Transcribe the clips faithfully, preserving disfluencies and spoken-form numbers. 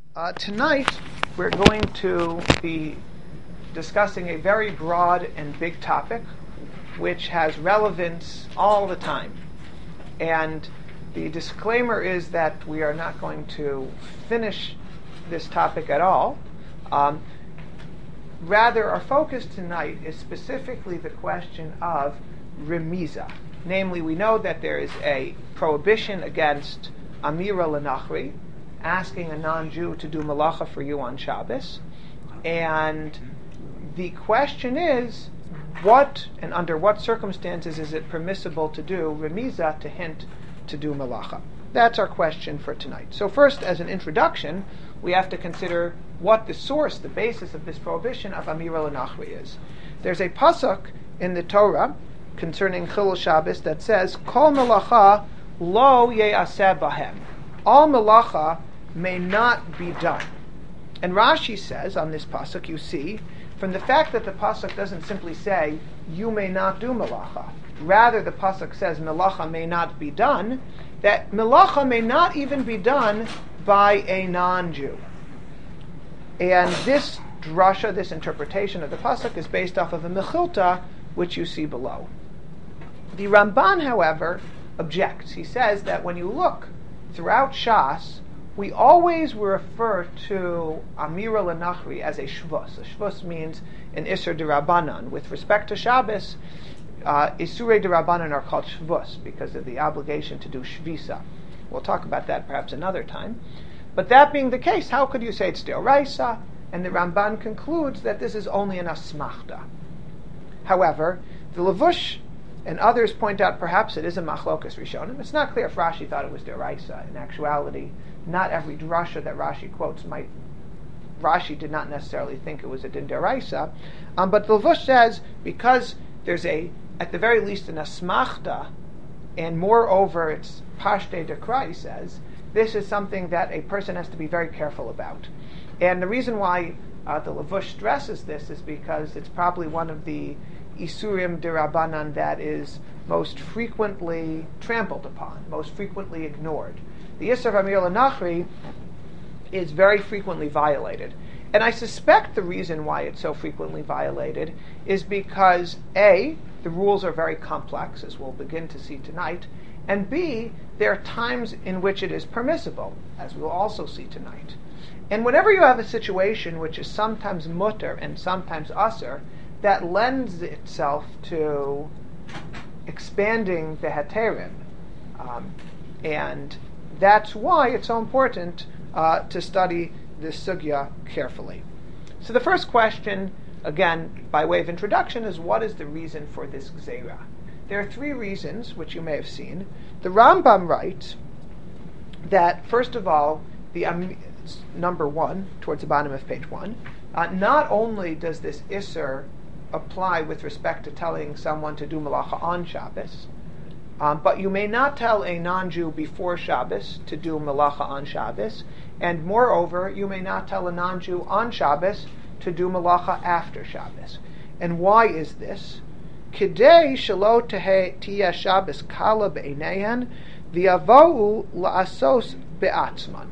Uh, tonight, we're going to be discussing a very broad and big topic, which has relevance all the time. And the disclaimer is that we are not going to finish this topic at all. Um, rather, our focus tonight is specifically the question of remiza. Namely, we know that there is a prohibition against amira lenachri, asking a non-Jew to do malacha for you on Shabbos. And the question is, what and under what circumstances is it permissible to do remiza, to hint to do malacha? That's our question for tonight. So first, as an introduction, we have to consider what the source, the basis of this prohibition of amira lenachri is. There's a pasuk in the Torah concerning Chilul Shabbos that says, Kol melacha lo ye'aseh bahem. All melacha may not be done. And Rashi says on this pasuk, you see, from the fact that the pasuk doesn't simply say, you may not do melacha, rather the pasuk says melacha may not be done, that melacha may not even be done by a non-Jew. And this drasha, this interpretation of the pasuk, is based off of a mechilta, which you see below. The Ramban, however, objects. He says that when you look throughout Shas, we always refer to amira lenachri as a shvus. A shvus means an isur derabanan. With respect to Shabbos, uh, isurei derabanan are called shvus because of the obligation to do shvisa. We'll talk about that perhaps another time. But that being the case, how could you say it's deoraisa? And the Ramban concludes that this is only an asmachta. However, the Levush and others point out perhaps it is a machlokas rishonim. It's not clear if Rashi thought it was deoraisa. In actuality, not every drasha that Rashi quotes might. Rashi did not necessarily think it was a din deoraisa, um, but the Levush says because there's a, at the very least, an asmachta, and moreover, it's pashte dekra, he says, this is something that a person has to be very careful about. And the reason why uh, the Levush stresses this is because it's probably one of the isurim derabanan that is most frequently trampled upon, most frequently ignored. The Isser of Amir Lenachri is very frequently violated. And I suspect the reason why it's so frequently violated is because A, the rules are very complex, as we'll begin to see tonight, and B, there are times in which it is permissible, as we'll also see tonight. And whenever you have a situation which is sometimes mutter and sometimes asr, that lends itself to expanding the heterim. Um, and that's why it's so important uh, to study this sugya carefully. So the first question, again, by way of introduction, is what is the reason for this gzeira? There are three reasons, which you may have seen. The Rambam writes that, first of all, the um, number one, towards the bottom of page one, uh, not only does this isser apply with respect to telling someone to do malacha on Shabbos, um, but you may not tell a non-Jew before Shabbos to do malacha on Shabbos, and moreover, you may not tell a non-Jew on Shabbos to do malacha after Shabbos. And why is this? Kidei shelo tiyeh Shabbos kala be'eineihen v'yavou la'asos be'atzman.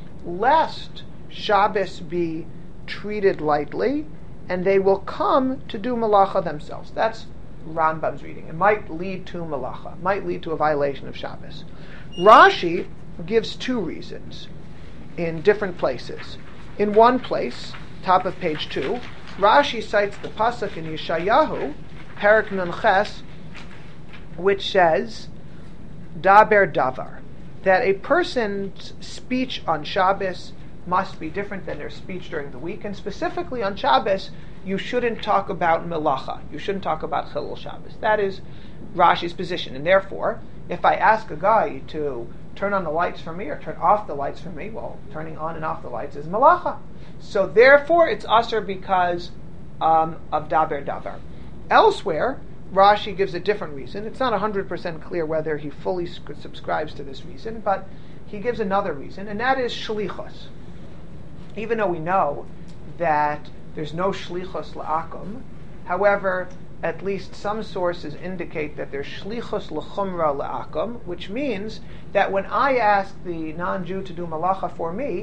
Lest Shabbos be treated lightly, and they will come to do malacha themselves. That's Rambam's reading. It might lead to malacha, might lead to a violation of Shabbos. Rashi gives two reasons in different places. In one place, top of page two, Rashi cites the pasuk in Yeshayahu, Perek Nun Ches, which says, Daber Davar, that a person's speech on Shabbos must be different than their speech during the week, and specifically on Shabbos, you shouldn't talk about melacha. You shouldn't talk about Chilul Shabbos. That is Rashi's position, and therefore, if I ask a guy to turn on the lights for me or turn off the lights for me, well, turning on and off the lights is melacha. So therefore, it's asur because um, of daber davar. Elsewhere, Rashi gives a different reason. It's not one hundred percent clear whether he fully subscribes to this reason, but he gives another reason, and that is shlichus. Even though we know that there's no shlichus la'akum, however, at least some sources indicate that there's shlichus l'chumra la'akum, which means that when I ask the non-Jew to do malacha for me,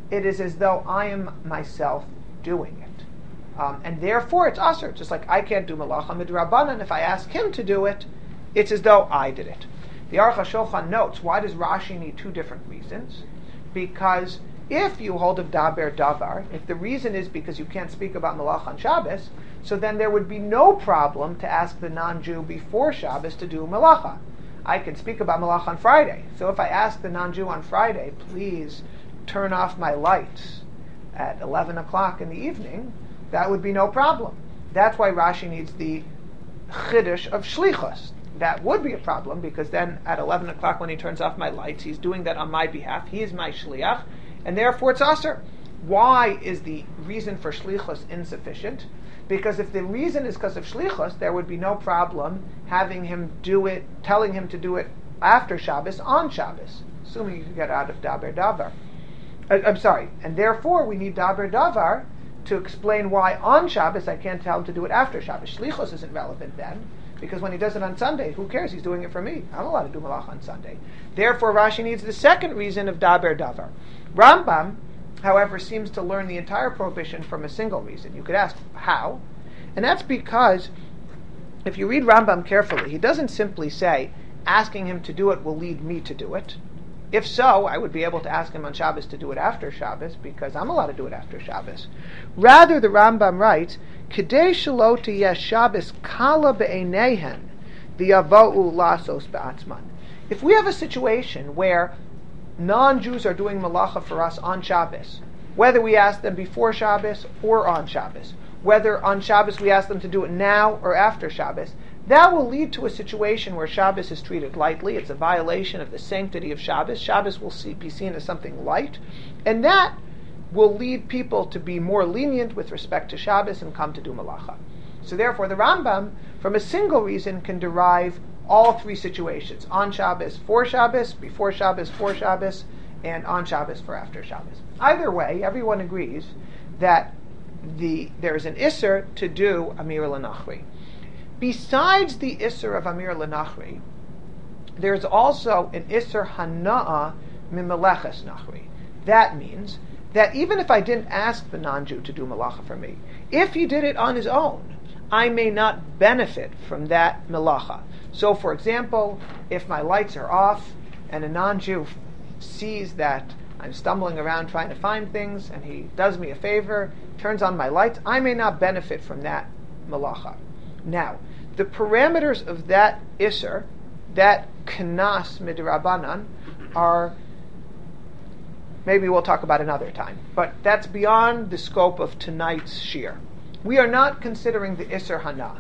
it is as though I am myself doing it. Um, and therefore it's asur. Just like I can't do malacha midrabanan, if I ask him to do it, it's as though I did it. The Aruch HaShulchan notes, why does Rashi need two different reasons? Because if you hold of daber davar, if the reason is because you can't speak about malacha on Shabbos, so then there would be no problem to ask the non-Jew before Shabbos to do malacha. I can speak about malacha on Friday. So if I ask the non-Jew on Friday, please turn off my lights at eleven o'clock in the evening, that would be no problem. That's why Rashi needs the chiddush of shlichus. That would be a problem, because then at eleven o'clock when he turns off my lights, he's doing that on my behalf. He is my shliach, and therefore it's asur. Why is the reason for shlichus insufficient? Because if the reason is because of shlichus, there would be no problem having him do it, telling him to do it after Shabbos, on Shabbos, assuming you can get out of daber davar. Uh, I'm sorry, and therefore we need daber davar to explain why on Shabbos I can't tell him to do it after Shabbos. Shlichus isn't relevant then, because when he does it on Sunday, who cares? He's doing it for me. I'm allowed to do malach on Sunday. Therefore, Rashi needs the second reason of daber davar. Rambam, however, seems to learn the entire prohibition from a single reason. You could ask, how? And that's because, if you read Rambam carefully, he doesn't simply say, asking him to do it will lead me to do it. If so, I would be able to ask him on Shabbos to do it after Shabbos, because I'm allowed to do it after Shabbos. Rather, the Rambam writes, Kedei shelo tiyeh Shabbos kala be'einehen v'yavo'u lasos be'atzman. If we have a situation where non-Jews are doing malacha for us on Shabbos, whether we ask them before Shabbos or on Shabbos, whether on Shabbos we ask them to do it now or after Shabbos, that will lead to a situation where Shabbos is treated lightly. It's a violation of the sanctity of Shabbos. Shabbos will see, be seen as something light, and that will lead people to be more lenient with respect to Shabbos and come to do malacha. So therefore, the Rambam, from a single reason, can derive all three situations: on Shabbos for Shabbos, before Shabbos for Shabbos, and on Shabbos for after Shabbos. Either way, everyone agrees that the there is an isser to do Amir L'Nachri. Besides the isser of Amir L'Nachri, there's also an isser Hana'a Mimeleches Nachri. That means that even if I didn't ask the non-Jew to do malacha for me, if he did it on his own, I may not benefit from that malacha. So, for example, if my lights are off and a non-Jew sees that I'm stumbling around trying to find things and he does me a favor, turns on my lights, I may not benefit from that malacha. Now, the parameters of that isser, that knas midrabanan, are, maybe we'll talk about another time, but that's beyond the scope of tonight's shir. We are not considering the isser hana.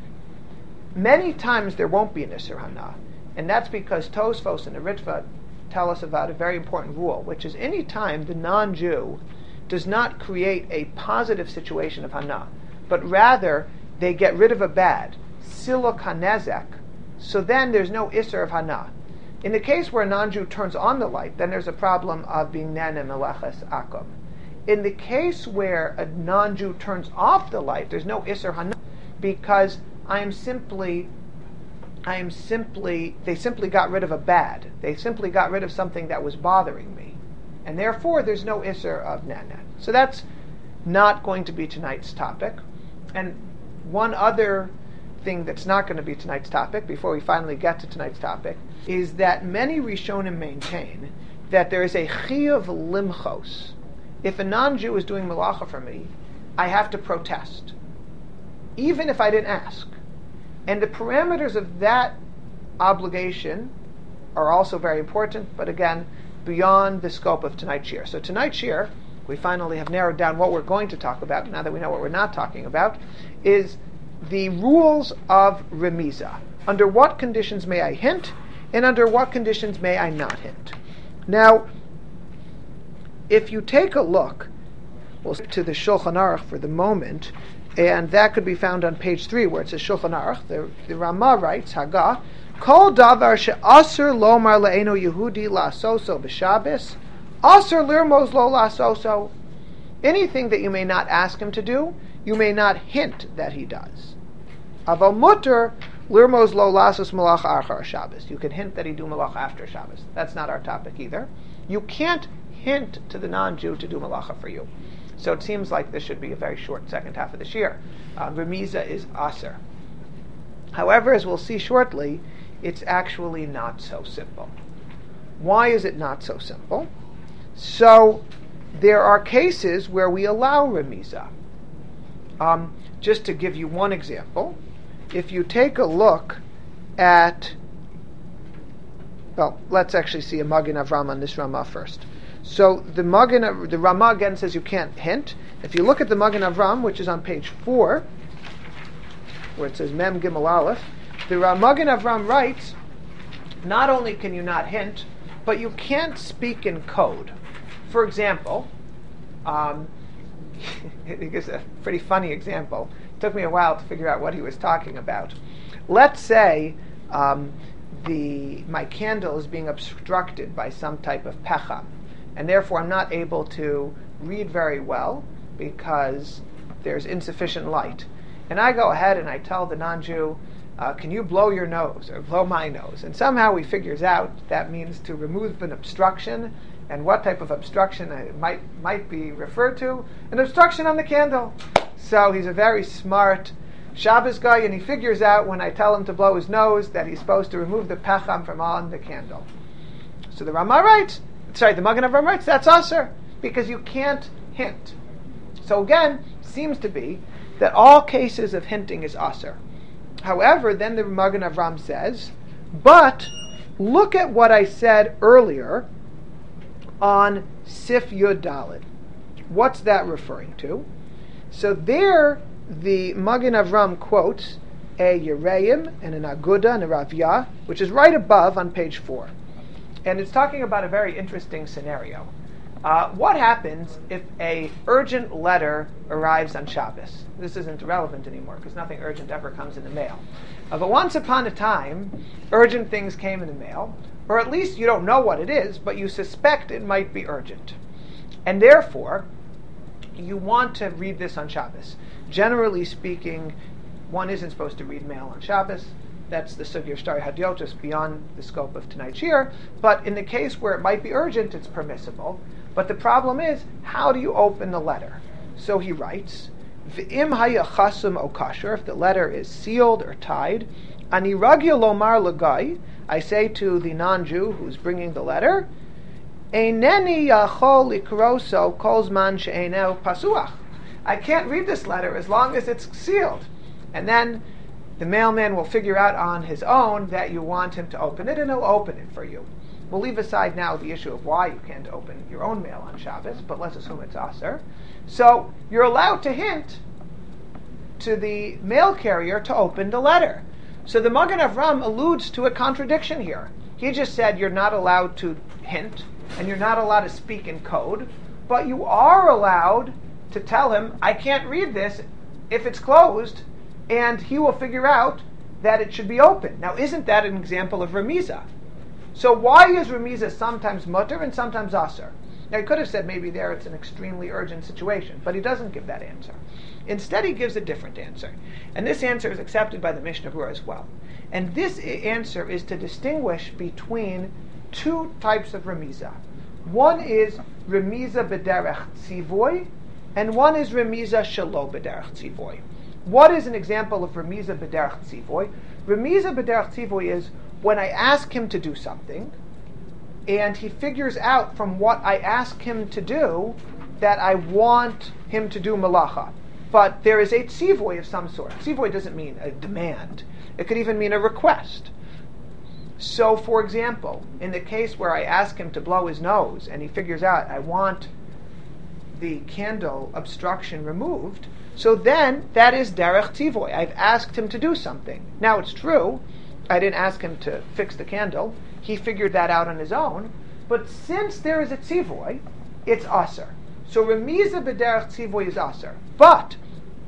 Many times there won't be an isser hana, and that's because Tosfos and the Ritva tell us about a very important rule, which is any time the non-Jew does not create a positive situation of hana, but rather they get rid of a bad, siluk hanezek, so then there's no isser of hana. In the case where a non-Jew turns on the light, then there's a problem of being nene meleches akum. In the case where a non-Jew turns off the light, there's no isser hana, because I am simply, I am simply, they simply got rid of a bad. They simply got rid of something that was bothering me. And therefore, there's no isser of nene. So that's not going to be tonight's topic. And one other thing that's not going to be tonight's topic, before we finally get to tonight's topic, is that many Rishonim maintain that there is a chiyuv limchos. If a non-Jew is doing malacha for me, I have to protest, even if I didn't ask. And the parameters of that obligation are also very important, but again, beyond the scope of tonight's shir. So tonight's shir, we finally have narrowed down what we're going to talk about, now that we know what we're not talking about, is the rules of remiza. Under what conditions may I hint, and under what conditions may I not hint? Now, if you take a look, we'll stick to the Shulchan Aruch for the moment, and that could be found on page three, where it says Shulchan Aruch. The, the Ramah writes, Haggah, Kol davar she'asur lomar le'eno Yehudi la'asoso b'Shabbos, asur lirmos lo la'asoso. Anything that you may not ask him to do, you may not hint that he does. Aval mutter lirmos lo la'asos malacha achar Shabbos. You can hint that he do malacha after Shabbos. That's not our topic either. You can't hint to the non-Jew to do malacha for you. So it seems like this should be a very short second half of this year. Uh, Remiza is aser. However, as we'll see shortly, it's actually not so simple. Why is it not so simple? So there are cases where we allow remiza. Um, just to give you one example, if you take a look at, well, let's actually see a Magen Avram on this Ramah first. So the Magen, the Ramah again says you can't hint. If you look at the Magen Avram, which is on page four, where it says Mem Gimel Aleph, the Magen Avram writes, not only can you not hint, but you can't speak in code. For example, um, it gives a pretty funny example. It took me a while to figure out what he was talking about. Let's say um, the my candle is being obstructed by some type of pecham, and therefore I'm not able to read very well because there's insufficient light. And I go ahead and I tell the non-Jew, uh, can you blow your nose or blow my nose? And somehow he figures out that means to remove an obstruction, and what type of obstruction it might might be referred to, an obstruction on the candle. So he's a very smart Shabbos guy, and he figures out when I tell him to blow his nose that he's supposed to remove the pecham from on the candle. So the Ramah writes, sorry, the Magen Avram writes, that's aser, because you can't hint. So again, seems to be that all cases of hinting is aser. However, then the Magen Avram says, but look at what I said earlier on Sif Yud Daled. What's that referring to? So there, the Magen Avram quotes a Yereim and an Aguda and a Ravya, which is right above on page four. And it's talking about a very interesting scenario. Uh, what happens if a urgent letter arrives on Shabbos? This isn't relevant anymore because nothing urgent ever comes in the mail. Uh, but once upon a time, urgent things came in the mail, or at least you don't know what it is, but you suspect it might be urgent. And therefore, you want to read this on Shabbos. Generally speaking, one isn't supposed to read mail on Shabbos. That's the Sugya Shtari Hadiotis, beyond the scope of tonight's year. But in the case where it might be urgent, it's permissible. But the problem is, how do you open the letter? So he writes, V'im haya chasum o kasher, if the letter is sealed or tied, ani ragil lomar lagai, I say to the non-Jew who's bringing the letter, Eineni yachol likroso kol zman she'eineu pasuach. I can't read this letter as long as it's sealed. And then the mailman will figure out on his own that you want him to open it, and he'll open it for you. We'll leave aside now the issue of why you can't open your own mail on Shabbos, but let's assume it's aser. So you're allowed to hint to the mail carrier to open the letter. So the Magen Avram alludes to a contradiction here. He just said you're not allowed to hint, and you're not allowed to speak in code, but you are allowed to tell him, I can't read this if it's closed, and he will figure out that it should be open. Now, isn't that an example of remiza? So why is remiza sometimes mutter and sometimes aser? Now, he could have said maybe there it's an extremely urgent situation, but he doesn't give that answer. Instead, he gives a different answer. And this answer is accepted by the Mishnah Berurah as well. And this answer is to distinguish between two types of remiza. One is remiza b'derech tzivoy, and one is remiza shelo b'derech tzivoy. What is an example of remiza b'derech tzivoy? Remiza b'derech tzivoy is when I ask him to do something, and he figures out from what I ask him to do that I want him to do malacha. But there is a tzivoy of some sort. Tzivoy doesn't mean a demand. It could even mean a request. So, for example, in the case where I ask him to blow his nose, and he figures out I want the candle obstruction removed, so then that is derech tzivoy. I've asked him to do something. Now, it's true, I didn't ask him to fix the candle. He figured that out on his own. But since there is a tzivoy, it's aser. So remiza b'derech tzivoy is aser. But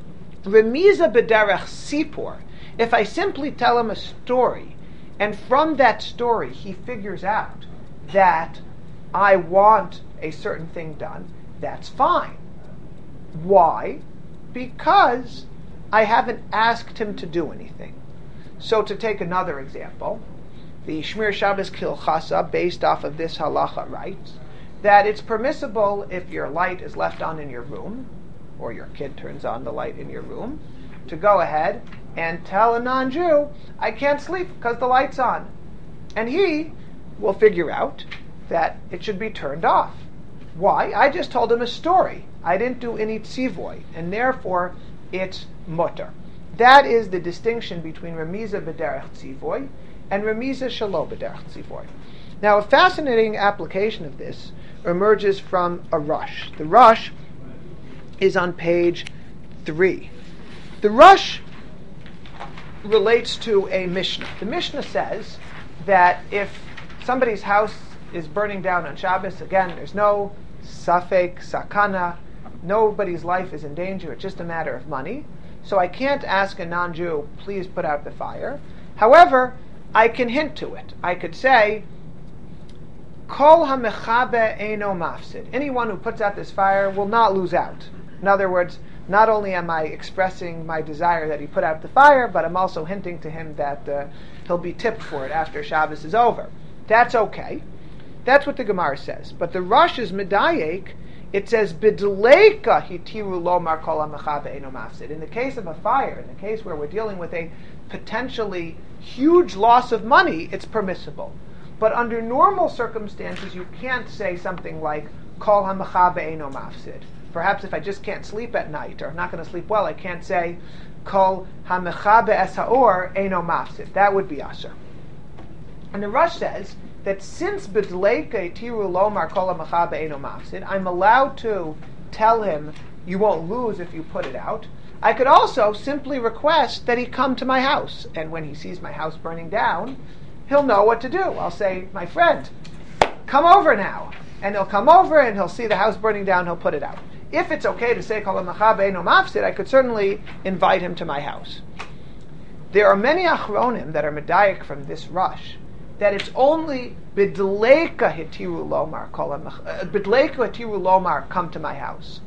remiza b'derech sipor, if I simply tell him a story, and from that story he figures out that I want a certain thing done, that's fine. Why? Because I haven't asked him to do anything. So to take another example, the Shmir Shabbos Kilchasa, based off of this halacha, writes, that it's permissible if your light is left on in your room, or your kid turns on the light in your room, to go ahead and tell a non-Jew, I can't sleep because the light's on. And he will figure out that it should be turned off. Why? I just told him a story. I didn't do any tzivoy, and therefore it's mutter. That is the distinction between remiza b'derech tzivoy and remiza shelo b'derech tzivoy. Now, a fascinating application of this emerges from a rush. The rush is on page three. The rush relates to a Mishnah. The Mishnah says that if somebody's house is burning down on Shabbos, again, there's no safek, sakana, nobody's life is in danger, it's just a matter of money. So I can't ask a non-Jew, please put out the fire. However, I can hint to it. I could say, Kol ha-mechabe eino mafsid. Anyone who puts out this fire will not lose out. In other words, not only am I expressing my desire that he put out the fire, but I'm also hinting to him that uh, he'll be tipped for it after Shabbos is over. That's okay. That's what the Gemara says. But the Rosh is medayek. It says, B'dleika hitiru lomar kol ha-mechabe eino mafsid. In the case of a fire, in the case where we're dealing with a potentially huge loss of money, it's permissible. But under normal circumstances, you can't say something like, Kol ha-mechabe eino mafsid. Perhaps if I just can't sleep at night, or I'm not going to sleep well, I can't say, Kol ha-mechabe es ha'or eino mafsid. That would be asur. And the Rush says that since b'dleika tiru lomar kol ha-mechabe eino mafsid, I'm allowed to tell him, you won't lose if you put it out. I could also simply request that he come to my house. And when he sees my house burning down, he'll know what to do. I'll say, my friend, come over now. And he'll come over and he'll see the house burning down, he'll put it out. If it's okay to say, Kol ha-mechabe eino mafsid, I could certainly invite him to my house. There are many achronim that are medayik from this rush, that it's only b'dleika hitiru lomar, kol b'dleika hitiru lomar, come to my house.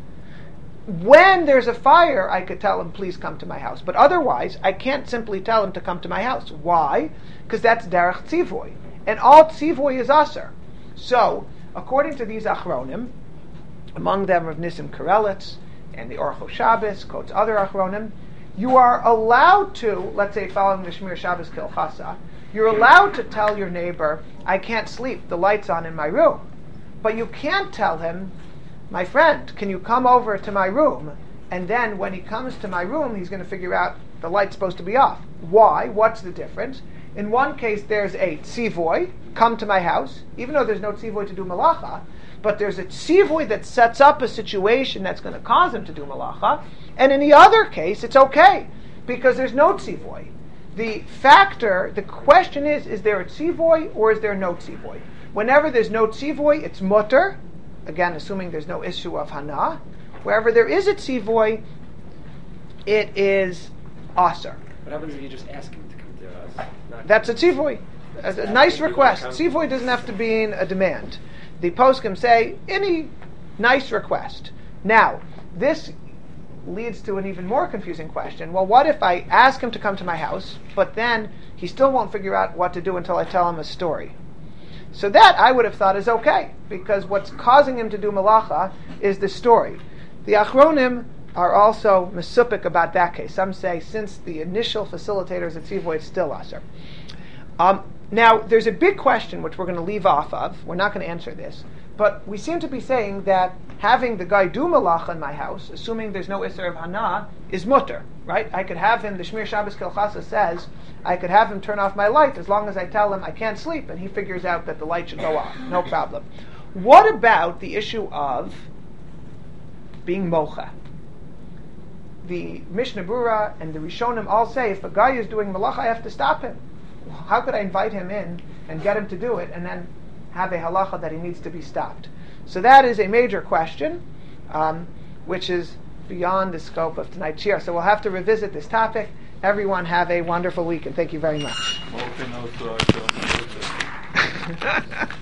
When there's a fire, I could tell him, please come to my house. But otherwise, I can't simply tell him to come to my house. Why? Because that's derech tzivoy. And all tzivoy is asur. So, according to these achronim, among them Rav Nissim Karelitz and the Orcho Shabbos, quotes other achronim, you are allowed to, let's say following the Shmir Shabbos Kilchasa, you're allowed to tell your neighbor, I can't sleep, the light's on in my room. But you can't tell him, my friend, can you come over to my room? And then when he comes to my room, he's going to figure out the light's supposed to be off. Why? What's the difference? In one case, there's a tzivoy, come to my house, even though there's no tzivoy to do malacha, but there's a tzivoy that sets up a situation that's going to cause him to do malacha. And in the other case, it's okay, because there's no tzivoy. The factor, the question is, is there a tzivoy or is there no tzivoy? Whenever there's no tzivoy, it's mutter, again, assuming there's no issue of hana. Wherever there is a tzivoy, it is asur. What happens if you just ask him to come to us? Not That's a tzivoy. A, a nice request. Tzivoy doesn't have to be a demand. The poskim say, any nice request. Now, this leads to an even more confusing question. Well, what if I ask him to come to my house, but then he still won't figure out what to do until I tell him a story? So that, I would have thought, is okay, because what's causing him to do malacha is the story. The achronim are also mesupik about that case. Some say, since the initial facilitators at tzivoy, it's still asur. Um, now, there's a big question which we're going to leave off of. We're not going to answer this. But we seem to be saying that having the guy do malacha in my house, assuming there's no isser of hana, is mutter, right? I could have him, the Shmir Shabbos Kilchasa says, I could have him turn off my light as long as I tell him I can't sleep, and he figures out that the light should go off. No problem. What about the issue of being mocha? The Mishnah Berurah and the Rishonim all say, if a guy is doing malacha, I have to stop him. How could I invite him in and get him to do it and then have a halacha that he needs to be stopped? So that is a major question, um, which is beyond the scope of tonight's shir. So we'll have to revisit this topic. Everyone have a wonderful week, and thank you very much.